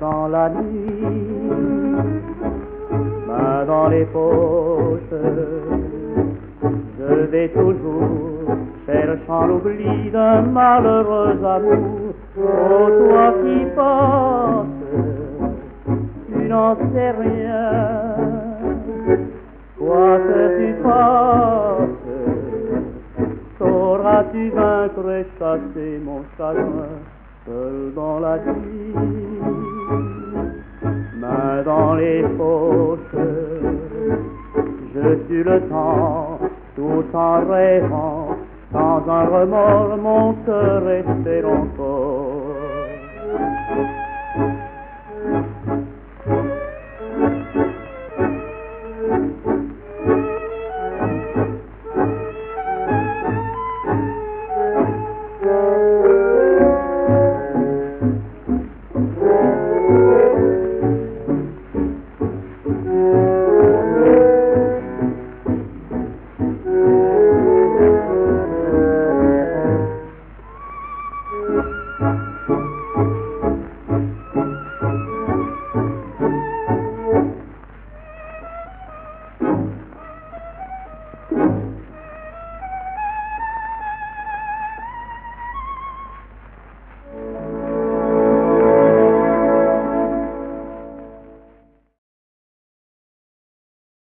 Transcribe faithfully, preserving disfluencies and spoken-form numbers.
dans la nuit, main dans les poches, je vais toujours cherchant l'oubli d'un malheureux amour. Oh, toi qui passes, tu n'en sais rien, quoi que tu fasses, sauras-tu vaincre et chasser mon chagrin seul dans la nuit, main dans les poches, je tue le temps tout en rêvant, sans un remords mon cœur espère encore